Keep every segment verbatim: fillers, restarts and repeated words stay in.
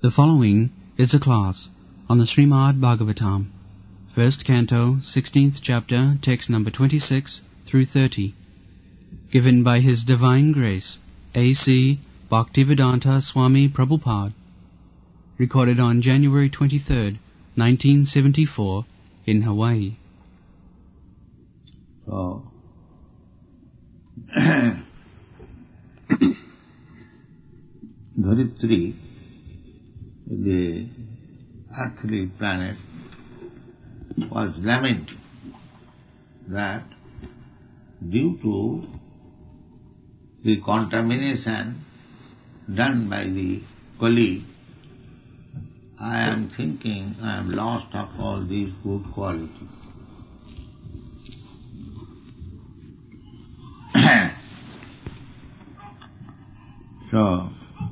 The following is a class on the Srimad Bhagavatam, first canto, sixteenth chapter, text number twenty-six through thirty, given by His Divine Grace, A C Bhaktivedanta Swami Prabhupada, recorded on January twenty-third, nineteen seventy-four, in Hawaii. So, Dharitri, the earthly planet, was lamenting that due to the contamination done by the Kali, I am thinking I am lost of all these good qualities. So,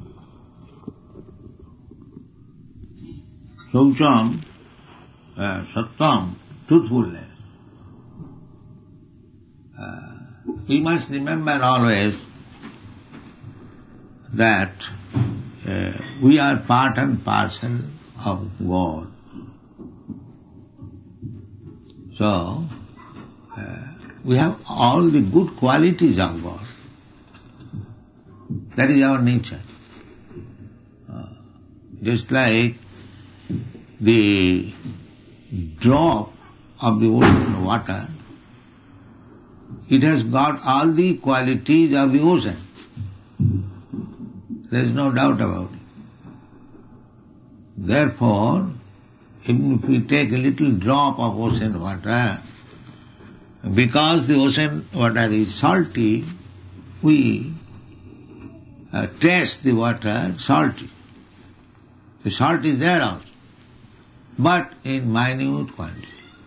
Saucham, uh, Sattam, truthfulness. Uh, we must remember always that uh, we are part and parcel of God. So, uh, we have all the good qualities of God. That is our nature. Uh, just like the drop of the ocean water, it has got all the qualities of the ocean. There is no doubt about it. Therefore, even if we take a little drop of ocean water, because the ocean water is salty, we uh, taste the water salty. The salt is there also, but in minute quantity.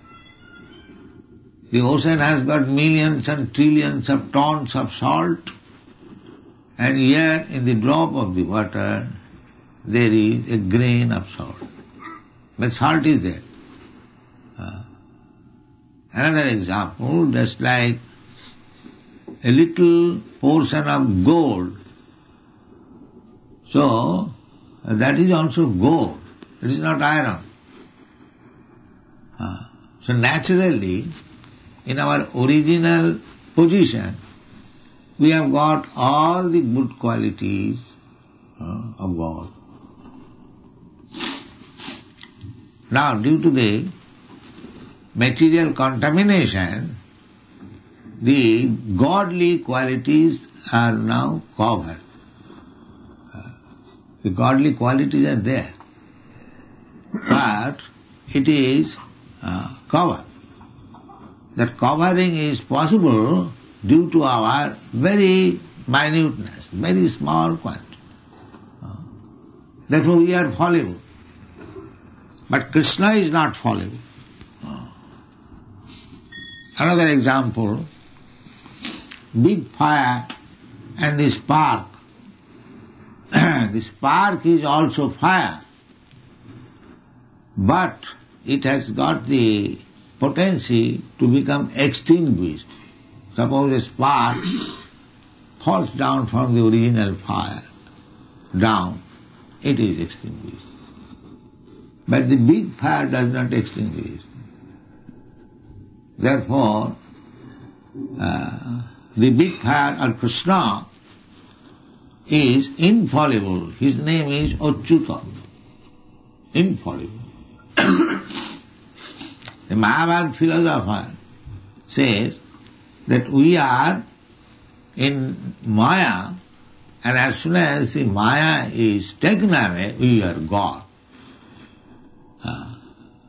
The ocean has got millions and trillions of tons of salt, and here in the drop of the water there is a grain of salt. But salt is there. Uh, another example, just like a little portion of gold. So, that is also gold. It is not iron. Uh, so naturally, in our original position, we have got all the good qualities uh, of God. Now, due to the material contamination, the godly qualities are now covered. Uh, the godly qualities are there, but it is uh, covered. That covering is possible due to our very minuteness, very small quantity. Uh, therefore we are fallible. But Krishna is not fallible. Uh, another example, big fire and the spark. The spark is also fire, but it has got the potency to become extinguished. Suppose a spark falls down from the original fire, down, it is extinguished. But the big fire does not extinguish. Therefore, uh, the big fire or Krishna is infallible. His name is Achyuta, infallible. The Mayavad philosopher says that we are in Maya, and as soon as the Maya is taken away, we are God. Uh,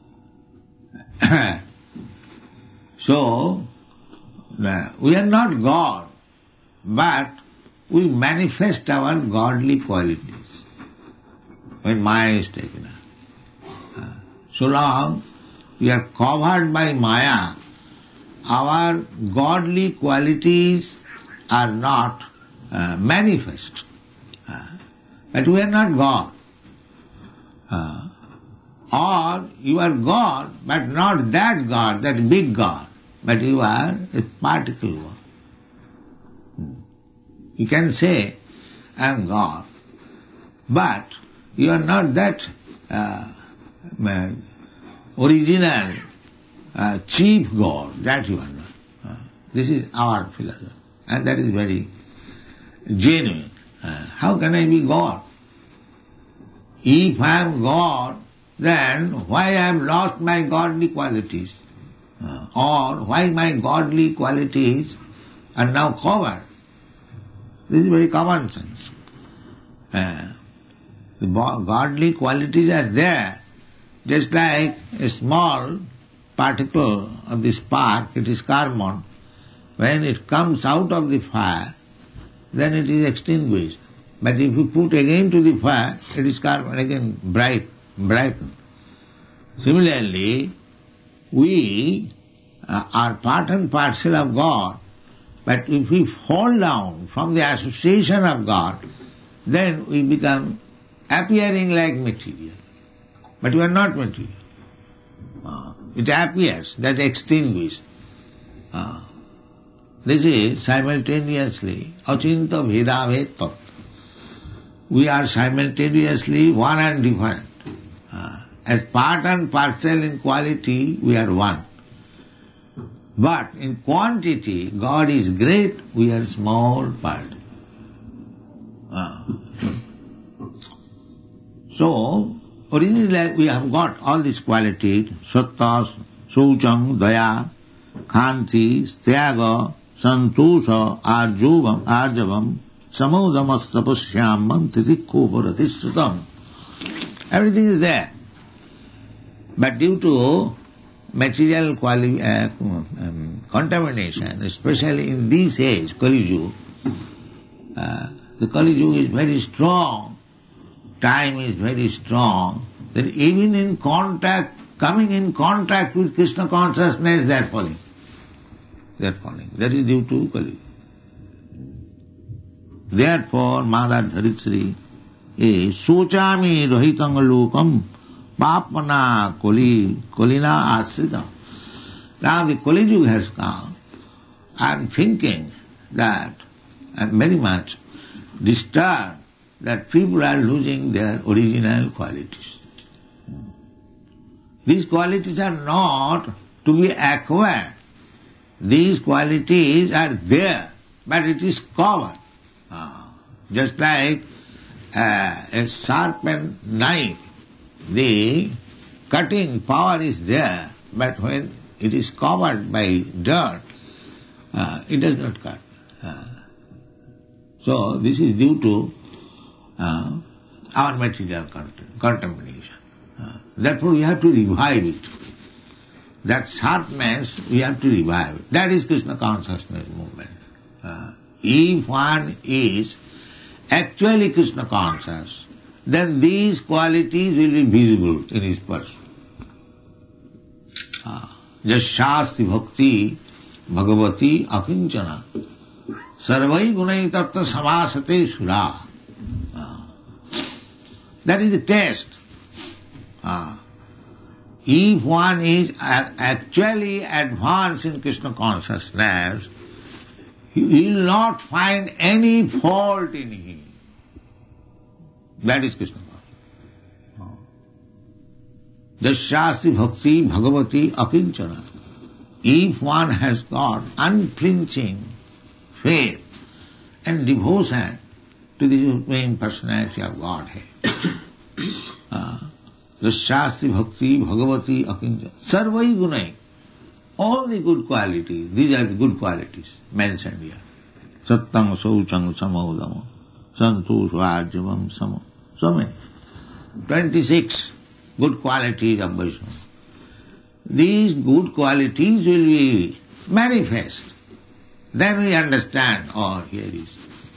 so, uh, we are not God, but we manifest our godly qualities when Maya is taken away. Uh, so long we are covered by Maya, our godly qualities are not uh, manifest. Uh, but we are not God. Uh, or you are God, but not that God, that big God, but you are a particle one. You can say, I am God, but You are not that uh, original, uh, chief God. That you are not. Uh, this is our philosophy. And that is very genuine. Uh, how can I be God? If I am God, then why I have lost my godly qualities? Uh, or why my godly qualities are now covered? This is very common sense. Uh, the godly qualities are there, just like a small particle of the spark, it is carbon. When it comes out of the fire, then it is extinguished. But if you put again to the fire, it is carbon again bright, brightened. Similarly, we uh, are part and parcel of God, but if we fall down from the association of God, then we become appearing like material. But we are not material. Uh, it appears that extinguished. Uh, this is simultaneously achinta bheda bhet. We are simultaneously one and different. Uh, as part and parcel in quality, we are one. But in quantity, God is great, we are small part. Uh. So, originally we have got all these qualities, satta, saucham, daya, khanti, styaga, santosha, arjuvam, arjavam, samodamastapashyam, mantitikko paratishrutam. Everything is there. But due to material quali- uh, um, contamination, especially in this age, Kali Yuga, uh, the Kali Yuga is very strong, time is very strong, that even in contact, coming in contact with Krishna consciousness, they are falling. They are falling. That is due to Kali Yuga. Therefore, Mother Dharitri is Sochami Rohitang Lokam Papana Koli Kolina Asrita. Now the Kali Yuga has come. I am thinking that I am very much disturbed that people are losing their original qualities. These qualities are not to be acquired. These qualities are there, but it is covered. Uh, just like uh, a sharpened knife, the cutting power is there, but when it is covered by dirt, uh, it does not cut. Uh, so this is due to uh, our material contamination. Uh, therefore we have to revive it. That sharpness we have to revive. That is Krishna consciousness movement. Uh, if one is actually Krishna conscious, then these qualities will be visible in his person. Jasyasti bhakti bhagavati akinchana sarvai gunai tattva samasate sura. That is the test. Uh, if one is actually advanced in Krishna consciousness, he will not find any fault in him. That is Krishna consciousness. Jasyasti bhakti bhagavati akinchana. If one has got unflinching faith and devotion to the Supreme Personality of Godhead, uh, Jasyasti bhakti bhagavati akinchana. Sarvai gunai. All the good qualities, these are the good qualities mentioned here. Sattang sauchang samodamo, santosha arjavam samo. So many. Twenty-six good qualities of Vaishnava. These good qualities will be manifest. Then we understand, oh, here is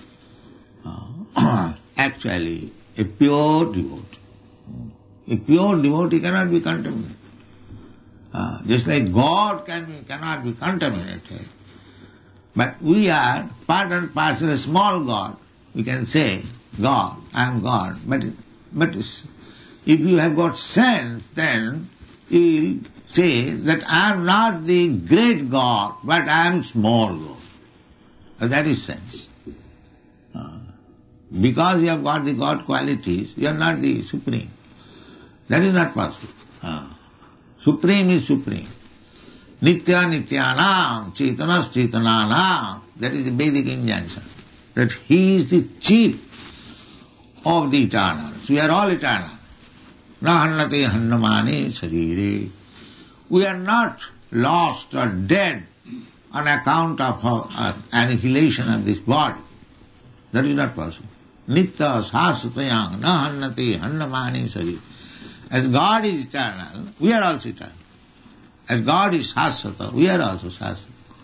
uh, actually a pure devotee. A pure devotee cannot be contaminated. Uh, just like God can be, cannot be contaminated. But we are part and parcel, a small God. We can say, God, I am God. But, but if you have got sense, then you will say that I am not the great God, but I am small God. Uh, that is sense. Uh, Because you have got the God qualities, you are not the supreme. That is not possible. Ah. Supreme is supreme. Nitya nityanam, chaitanas chaitananam. That is the Vedic injunction. That he is the chief of the eternals. We are all eternal. Na hannate hannamane sarire. We are not lost or dead on account of our annihilation of this body. That is not possible. Nitya sasatayang na hannate hannamane sarire. As God is eternal, we are also eternal. As God is sasata, we are also sasata.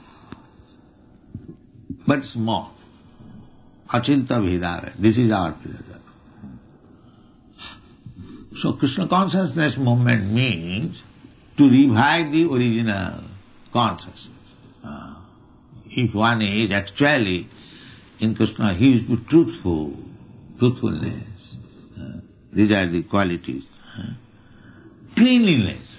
But small. Achinta Vedava. This is our pleasure. So Krishna consciousness movement means to revive the original consciousness. Uh, if one is actually in Krishna, he is truthful, truthfulness. Uh, these are the qualities. Uh, cleanliness.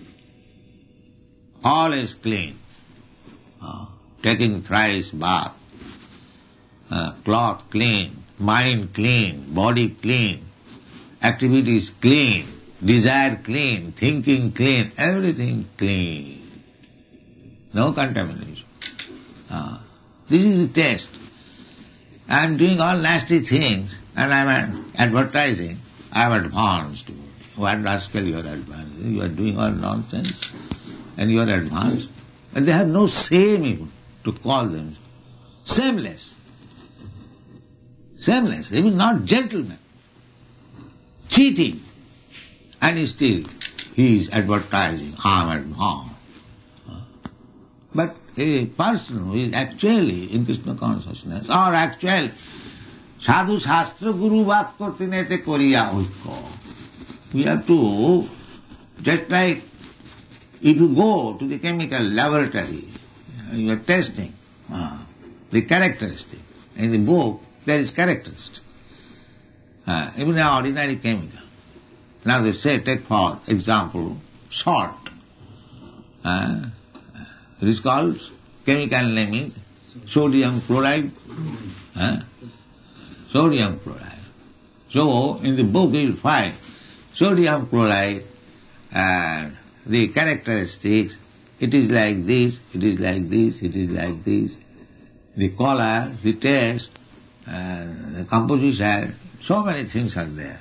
Always clean. Uh, taking thrice bath. Uh, cloth clean, mind clean, body clean, activities clean, desire clean, thinking clean, everything clean. No contamination. Uh, this is the test. I am doing all nasty things and I am advertising. I am advanced. What rascal you are advanced? You are doing all nonsense and you are advanced. And they have no shame even to call them shameless. Shameless, even not gentlemen. Cheating. And still he is advertising, I am advanced. But a person who is actually in Krishna consciousness, or actually sadhu shastra guru vakko tinete koriya oikko. We have to, just like if you go to the chemical laboratory, you are testing uh, the characteristic. In the book, there is characteristic. Uh, even an ordinary chemical. Now they say, take for example, salt. Uh, it is called, chemical name is sodium chloride. Uh, sodium chloride. So, in the book you will find sodium chloride and the characteristics, it is like this, it is like this, it is like this. The color, the taste, uh, the composition, so many things are there.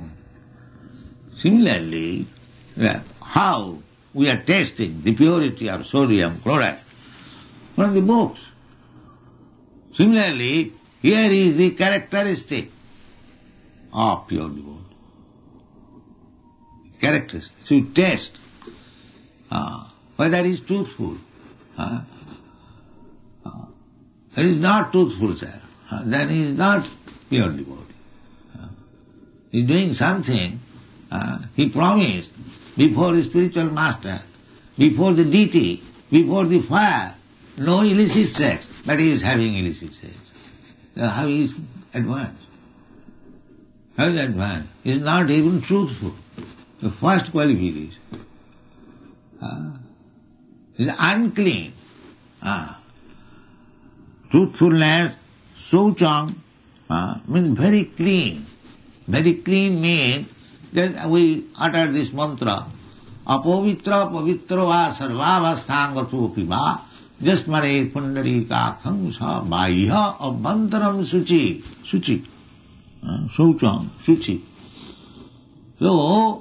Similarly, uh, how we are testing the purity of sodium chloride from the books. Similarly, here is the characteristic of pure devotee. Characteristic. So you test uh, whether it is truthful. Uh, uh, it is not truthful, sir. Uh, then he is not pure devotee. Uh, he is doing something, uh, he promised before the spiritual master, before the deity, before the fire, no illicit sex, but he is having illicit sex. Uh, how he is advanced? How is advanced? He is not even truthful. The first qualification uh, is unclean. Uh, truthfulness, Saucham, uh, means very clean. Very clean means that we utter this mantra, Apavitra pavitro va sarvavasthangato piva jasmare pundarika khamsa baiha abhantaram suchi. Suchi. Uh, Saucham, suchi. So,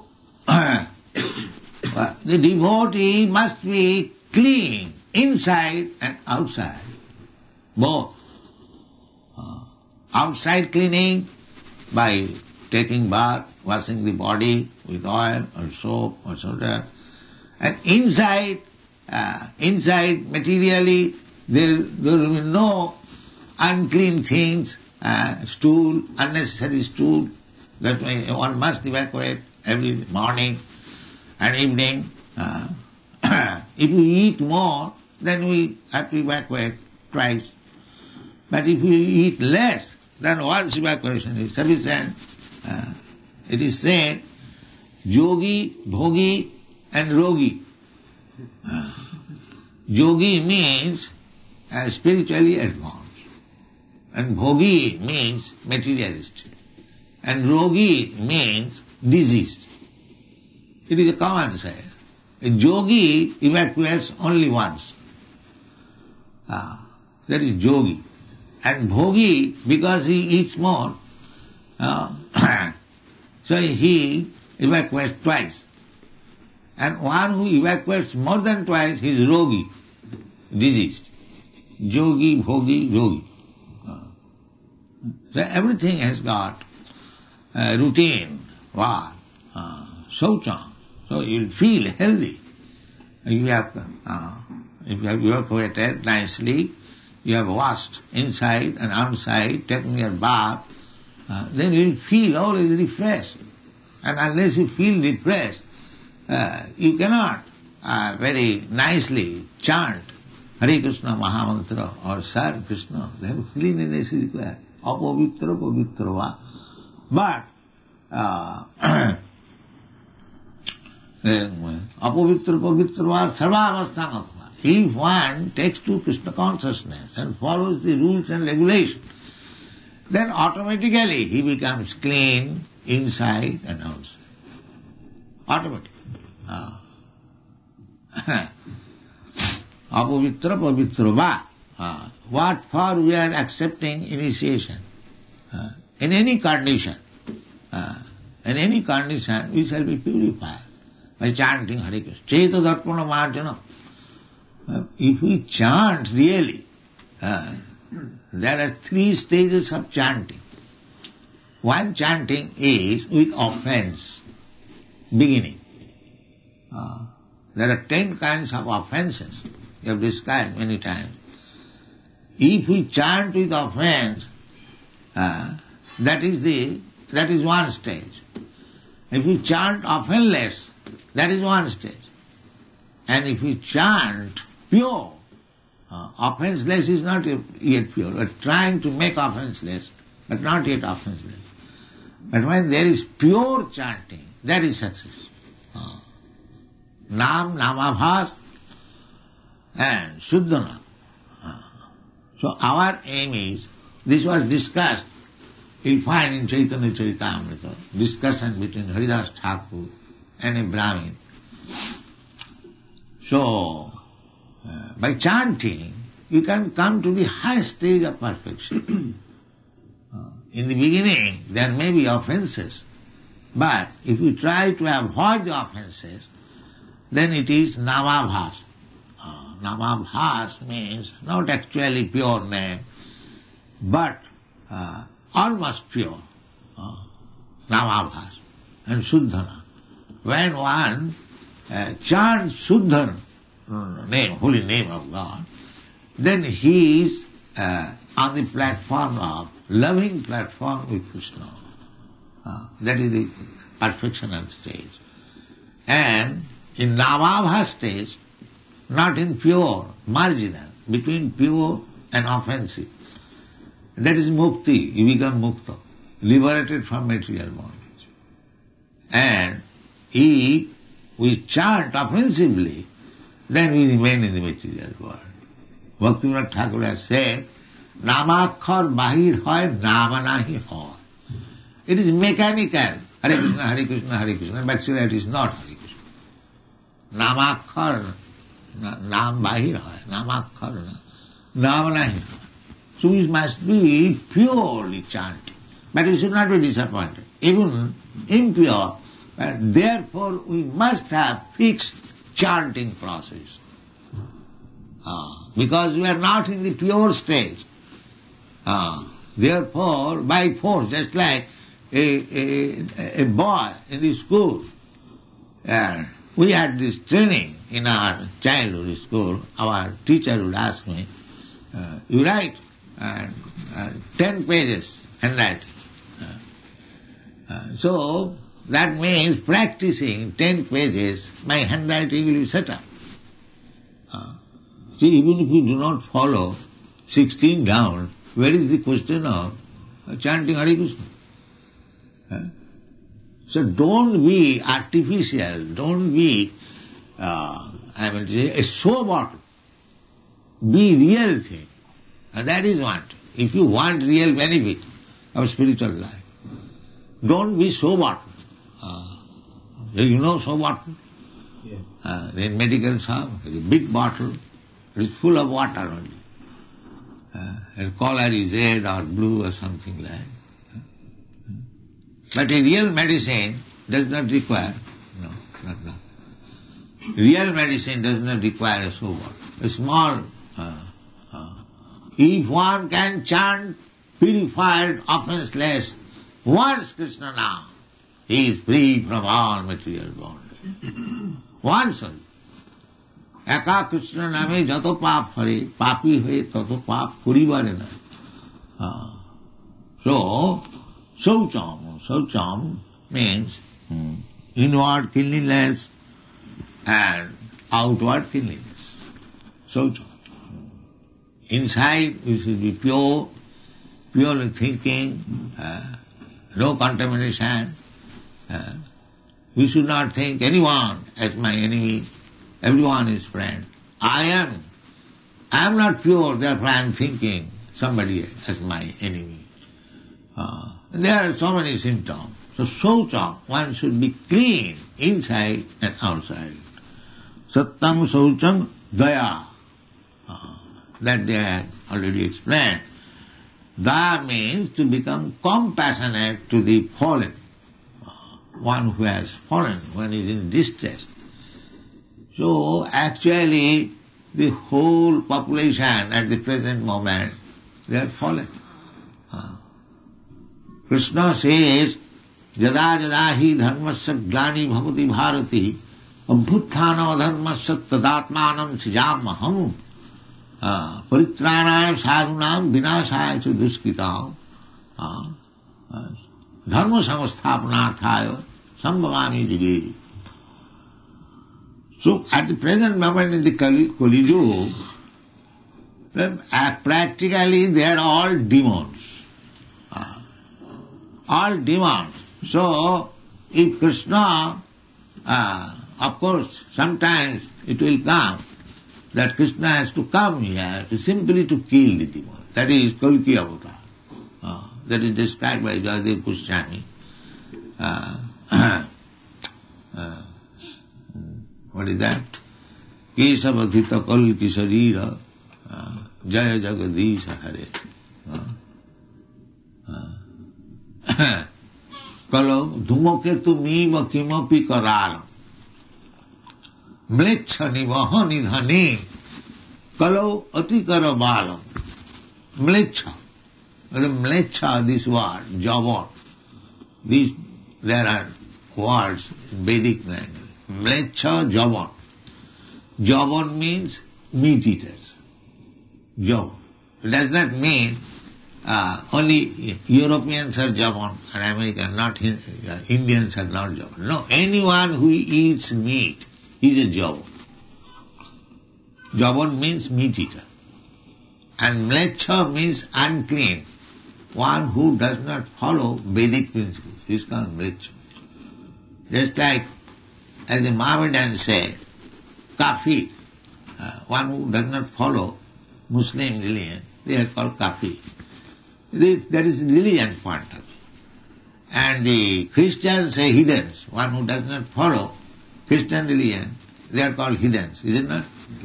the devotee must be clean inside and outside, both. Uh, outside cleaning by taking bath, washing the body with oil or soap or soda, and inside, uh, inside materially there, there will be no unclean things, uh, stool, unnecessary stool, that way one must evacuate every morning and evening. Uh, if we eat more, then we have to evacuate twice. But if we eat less, then once evacuation is sufficient. Uh, it is said, yogi, bhogi and rogi. Uh, yogi means uh, spiritually advanced. And bhogi means materialist. And rogi means diseased. It is a common saying. A yogi evacuates only once. Ah, that is yogi. And bhogi, because he eats more, uh, so he evacuates twice. And one who evacuates more than twice, he is rogi, diseased. Yogi, bhogi, yogi. Uh, so everything has got a routine, what? Uh, Saucha. So you'll feel healthy. You have, uh, if you have evacuated nicely, you have washed inside and outside, taken your bath, uh, then you will feel always refreshed. And unless you feel refreshed, uh, you cannot uh, very nicely chant Hare Krishna Mahamantra or serve Krishna. Then cleanliness is required. Apavitra pavitra va. But uh, apavitra pavitra va sarvavasthanatva. If one takes to Krishna consciousness and follows the rules and regulations, then automatically he becomes clean inside and outside. Automatically. Ah. Apavitra pavitra va. Ah. What for we are accepting initiation? Ah. In any condition, ah. in any condition we shall be purified by chanting Hare Krishna. Chaita darpana marjana. If we chant really, uh, there are three stages of chanting. One chanting is with offense, beginning. Uh, there are ten kinds of offenses, we have described many times. If we chant with offense, uh, that is the that is one stage. If we chant offenseless, that is one stage. And if we chant pure, uh, offenseless is not yet pure. We are trying to make offenseless, but not yet offenseless. But when there is pure chanting, that is success. Uh, Nam, Namabhas, and Shuddhana. Uh, so our aim is, this was discussed, you'll find in Chaitanya Charitamrita, discussion between Haridas Thakur and a Brahmin. So, uh, by chanting, you can come to the highest stage of perfection. uh, in the beginning, there may be offenses, but if you try to avoid the offenses, then it is Namabhas. Uh, Namabhas means not actually pure name, but uh, almost pure. Uh, Namabhas and Shuddhana. When one uh, chants Shuddhana, name, holy name of God, then he is uh, on the platform of, loving platform with Krishna. Uh, that is the perfectional stage. And in Namabha stage, not in pure, marginal, between pure and offensive. That is mukti, you become mukta, liberated from material bondage. And if we chant offensively, then we remain in the material world. Bhaktivinoda Thakur has said, Namakhar bahir hoy, nama nahi hoy. It is mechanical. Hare Krishna, Hare Krishna, Hare Krishna. But actually it is not Hare Krishna. Namakhar, nam bahir hoy, namakhar, nama nahi hoy. So we must be purely chanting. But we should not be disappointed. Even impure, but therefore we must have fixed chanting process. Ah, because we are not in the pure stage. Ah, therefore, by force, just like a, a, a boy in the school, uh, we had this training in our childhood school. Our teacher would ask me, uh, you write uh, uh, ten pages handwriting. Uh, uh, so, that means practicing ten pages, my handwriting will be set up. Uh, see, even if you do not follow sixteen down, where is the question of chanting Hare Krishna? Uh, so don't be artificial, don't be, uh, I will say, a show bottle. Be real thing. And that is what If you want real benefit of spiritual life, don't be so bottle. Uh, you know so bottle? Yes. Uh, in medical shop, it's a big bottle, it is full of water only. Uh, and color is red or blue or something like that. But a real medicine does not require, no, not now. Real medicine does not require a so bottle. A small, uh, uh, if one can chant purified, offenseless, once Krishna now, he is free from all material bondage. Once only. Eka Krishna name jato pap hare, papi hoye tato pap kuribare na. So, Saucham, Saucham means hmm, inward cleanliness and outward cleanliness. Saucham. Inside we should be pure, purely thinking, uh, no contamination. Uh, we should not think anyone as my enemy. Everyone is friend. I am. I am not pure, therefore I am thinking somebody as my enemy. Uh, there are so many symptoms. So, saucham, one should be clean inside and outside. Sattam saucham daya. Uh, that they had already explained. Daya means to become compassionate to the fallen. Uh, one who has fallen, one is in distress. So, actually, the whole population at the present moment, they are fallen. Uh, Krishna says, Jada jada hi dharmasya glani bhavati bharati abhutthana dharmasya tadatmanam sijamaham paritranaya sadhunam vinashaya cha duskitam dharma samasthapanarthaya sambhavami jige. So, at the present moment in the Kali, Kali Yuga, practically they are all demons. Uh, all demons. So, if Krishna, uh, of course, sometimes it will come that Krishna has to come here to simply to kill the demon. That is Kalki Avatar. Uh, that is described by Jayadev Goswami. Uh, uh, What is that? Kesavadhita kalki sarira jaya jagadisha hare. Kalo dhumaketu miva kimapi kararam mlecha nivaha nidhani kalo atikara balam. Mlecha. The mlecha, this word, javan. These, there are words in Vedic language. Mlecha javan. Javan means meat eaters. Javan. It does not mean uh, only Europeans are javan and Americans, not uh, Indians are not javan. No, anyone who eats meat is a javan. Javan means meat eater. And mlecha means unclean. One who does not follow Vedic principles is called mlecha. Just like as the Mohammedans say, kafir, uh, one who does not follow Muslim religion, they are called kafir. That is religion point of view. And the Christians say heathens, one who does not follow Christian religion, they are called heathens, is it not?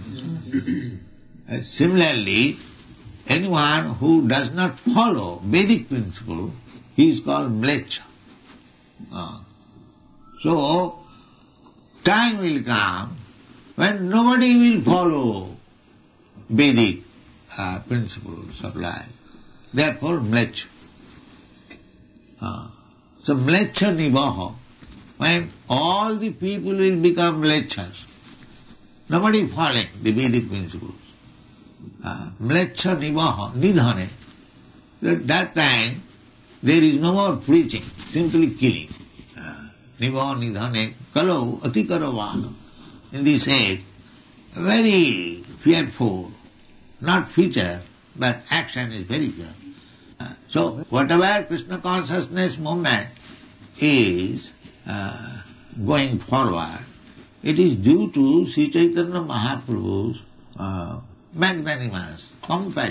uh, similarly, anyone who does not follow Vedic principle, he is called mlecha. Uh, so, time will come when nobody will follow Vedic uh, principles of life. They are called mlecha. Uh, so mlecha nivaha, when all the people will become mlechas, nobody following the Vedic principles. Uh, mlecha nivaha, nidhane. At that time, there is no more preaching, simply killing. Nivaha nidhane kalau atikaravana. In this age, very fearful, not feature, but action is very fearful. So, whatever Krishna consciousness movement is uh, going forward, it is due to Sri Chaitanya Mahaprabhu's uh, magnanimous compassion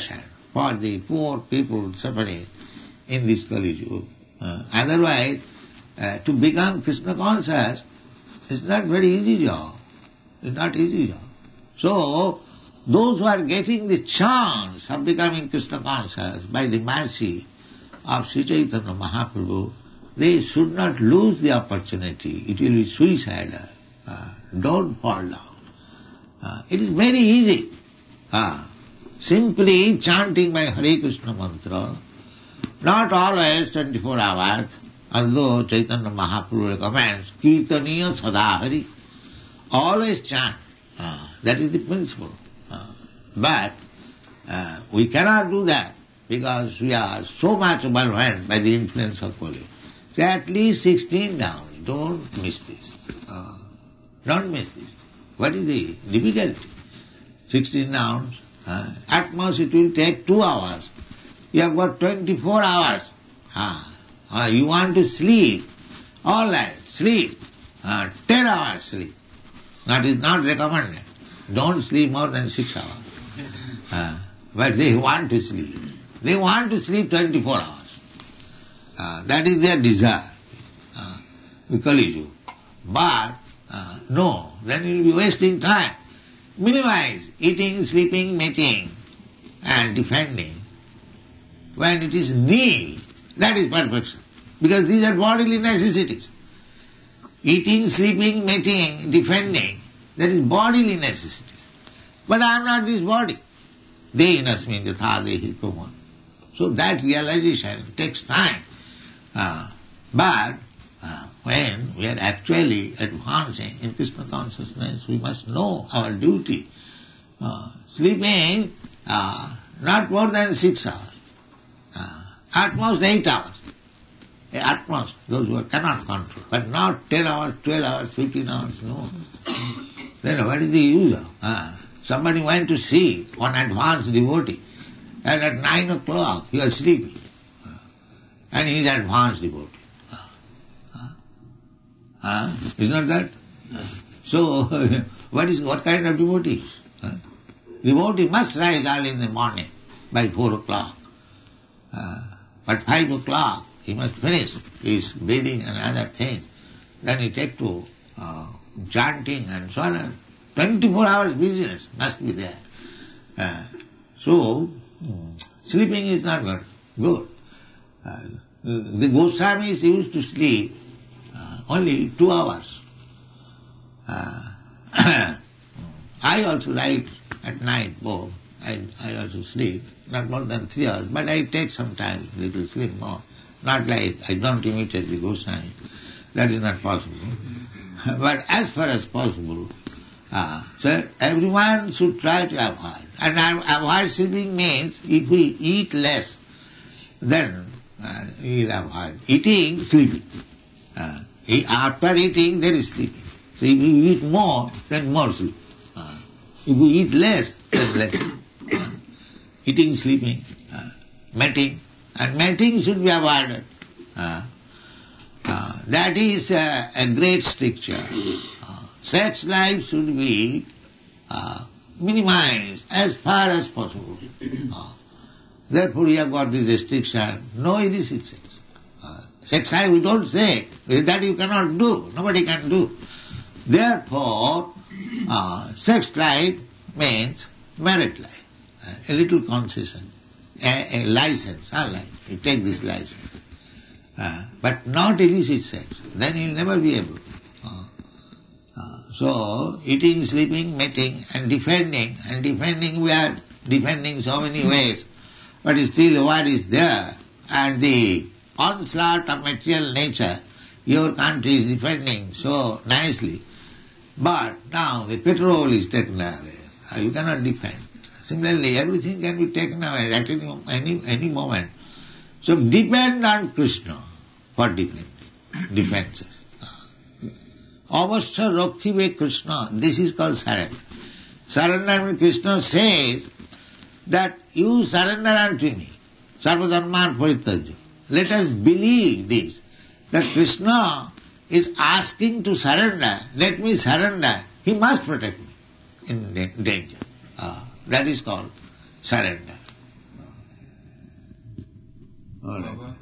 for the poor people suffering in this Kali Yuga. Uh, otherwise, uh, to become Krishna conscious is not very easy job. It's not easy job. So, those who are getting the chance of becoming Krishna conscious by the mercy of Sri Chaitanya Mahaprabhu, they should not lose the opportunity. It will be suicidal. Uh, don't fall down. Uh, it is very easy. Uh, simply chanting my Hare Krishna mantra, not always twenty-four hours, although Chaitanya Mahaprabhu recommends, Kirtaniya Sadahari, always chant. Uh, that is the principle. Uh, but uh, we cannot do that because we are so much overwhelmed by the influence of Kali. So at least sixteen rounds. Don't miss this. Uh, don't miss this. What is the difficulty? sixteen rounds. Uh, at most it will take two hours. You have got twenty-four hours. Uh, uh, you want to sleep. All right, sleep. Uh, ten hours sleep. That is not recommended. Don't sleep more than six hours. Uh, but they want to sleep. They want to sleep twenty-four hours. Uh, that is their desire. Uh, Kali Yuga. But, uh, no, then you will be wasting time. Minimize eating, sleeping, mating, and defending. When it is need, that is perfection. Because these are bodily necessities. Eating, sleeping, mating, defending, that is bodily necessities. But I am not this body. Dehinasmin yatha dehi tumam. So that realization takes time. Uh, but uh, when we are actually advancing in Krishna consciousness, we must know our duty. Uh, sleeping uh, not more than six hours. Uh, at most eight hours. At most, those who cannot control. But not ten hours, twelve hours, fifteen hours, no. Then what is the use of? Uh, somebody went to see one advanced devotee, and at nine o'clock he was sleeping. Uh, and he is advanced devotee. Uh, uh, uh, is not that? Uh, so, what is what kind of devotee? Uh, devotee must rise early in the morning by four o'clock. Uh, but five o'clock he must finish his bathing and other things. Then he take to uh, chanting and so on. twenty-four hours business must be there. Uh, so, sleeping is not good. good. Uh, the Goswamis used to sleep uh, only two hours. Uh, I also write at night both. I, I also sleep, not more than three hours, but I take some time, little sleep more. Not like I don't imitate the Goswami. That is not possible. But as far as possible, uh, so everyone should try to avoid. And avoid sleeping means if we eat less, then uh, we will avoid. Eating, sleeping. Uh, after eating, there is sleeping. So if we eat more, then more sleep. Uh, if we eat less, then less. Uh, eating, sleeping, uh, mating. And mating should be avoided. Uh, uh, that is uh, a great stricture. Uh, sex life should be uh, minimized as far as possible. Uh, therefore we have got this restriction, no illicit sex. Uh, sex life we don't say, that you cannot do, nobody can do. Therefore, uh, sex life means married life, uh, a little concession. A, a license, all right, you take this license. Uh, but not illicit sex, then you will never be able. Uh, uh, so, eating, sleeping, mating, and defending, and defending, we are defending so many ways, but still what is there, and the onslaught of material nature, your country is defending so nicely, but now the petrol is taken away, uh, you cannot defend. Similarly, everything can be taken away at any, any, any moment. So depend on Krishna for defense, defenses. Avasya Rakhive Krishna, this is called surrender. Surrender means Krishna says that you surrender unto me. Sarvadharman Parityajya. Let us believe this, that Krishna is asking to surrender. Let me surrender. He must protect me in danger. Uh, That is called surrender. All right.